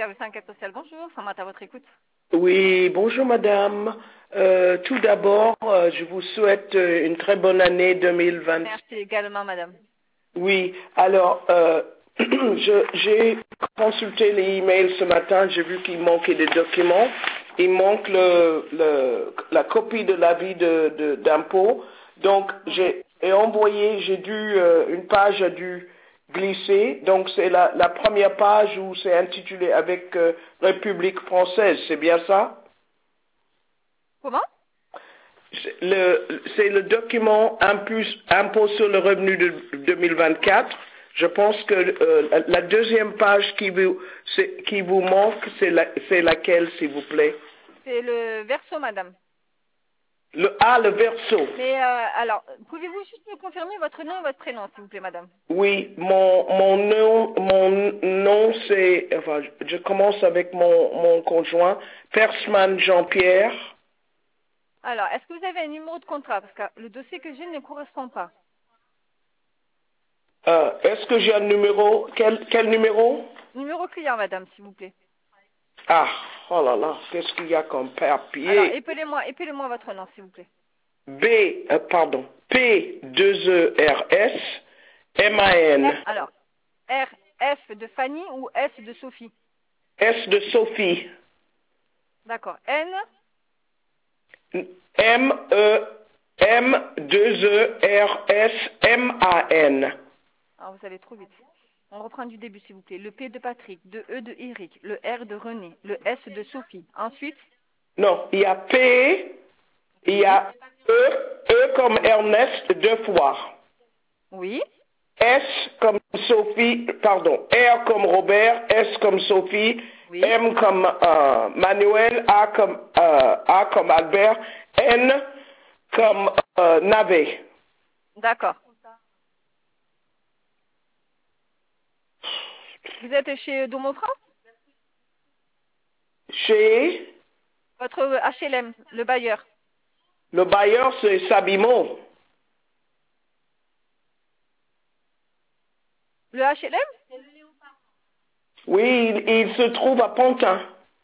service enquête sociale, bonjour, Samantha à votre écoute. Oui, bonjour madame. Tout d'abord, je vous souhaite une très bonne année 2020. Merci également, madame. Oui, alors, j'ai consulté les emails ce matin, j'ai vu qu'il manquait des documents. Il manque la copie de l'avis d'impôt. Donc, j'ai dû, une page a dû glisser. Donc, c'est la première page où c'est intitulé avec République française, c'est bien ça? Comment? C'est le document impôt sur le revenu de 2024. Je pense que la deuxième page qui vous manque, c'est laquelle, s'il vous plaît? C'est le verso, madame. Le verso. Mais alors, pouvez-vous juste me confirmer votre nom et votre prénom, s'il vous plaît, madame? Oui, mon nom c'est, enfin, je commence avec mon conjoint, Persman Jean-Pierre. Alors, est-ce que vous avez un numéro de contrat? Parce que le dossier que j'ai ne correspond pas. Est-ce que j'ai un numéro? Quel numéro? Numéro client, madame, s'il vous plaît. Ah, oh là là, qu'est-ce qu'il y a comme Alors, papier? épelez-moi votre nom, s'il vous plaît. P2ERS, MAN, Alors, F de Fanny ou S de Sophie? S de Sophie, D'accord. N? M2ERS, Ah, vous allez trop vite. On reprend du début, s'il vous plaît. Le P de Patrick, de E de Eric, le R de René, le S de Sophie. Ensuite, Non, il y a P, il y a E comme Ernest deux fois. oui, S comme Sophie, pardon, R comme Robert, S comme Sophie, oui, M comme Manuel, A comme Albert, N comme Navet. d'accord. Vous êtes chez Domo France? Chez Votre HLM, le bailleur. le bailleur, c'est Sabimo. Le HLM? Oui, il se trouve à Pantin.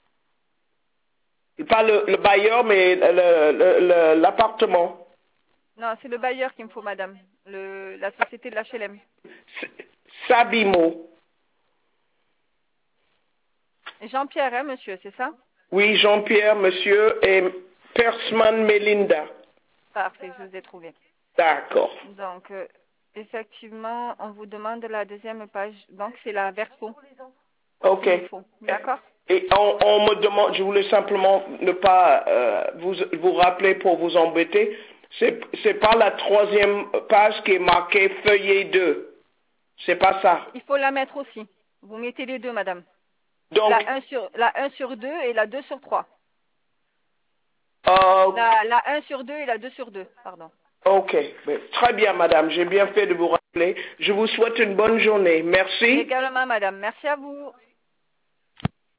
Pas le bailleur, mais l'appartement. Non, c'est le bailleur qu'il me faut, madame. La société de l'HLM. Sabimo. Jean-Pierre, hein, monsieur, c'est ça? Oui, Jean-Pierre, monsieur, et Persman Melinda. Parfait, je vous ai trouvé. D'accord. Donc, effectivement, on vous demande la deuxième page. Donc, c'est la verso. Ok. Il faut. D'accord? Et on me demande, je voulais simplement ne pas vous rappeler pour vous embêter, c'est pas la troisième page qui est marquée feuillet 2. C'est pas ça. Il faut la mettre aussi. Vous mettez les deux, madame. Donc, La 1 sur 2 et la 2 sur 3. euh, La 1 sur 2 et la 2 sur 2, pardon. ok. Mais très bien, madame. J'ai bien fait de vous rappeler. Je vous souhaite une bonne journée. Merci. Également, madame. Merci à vous.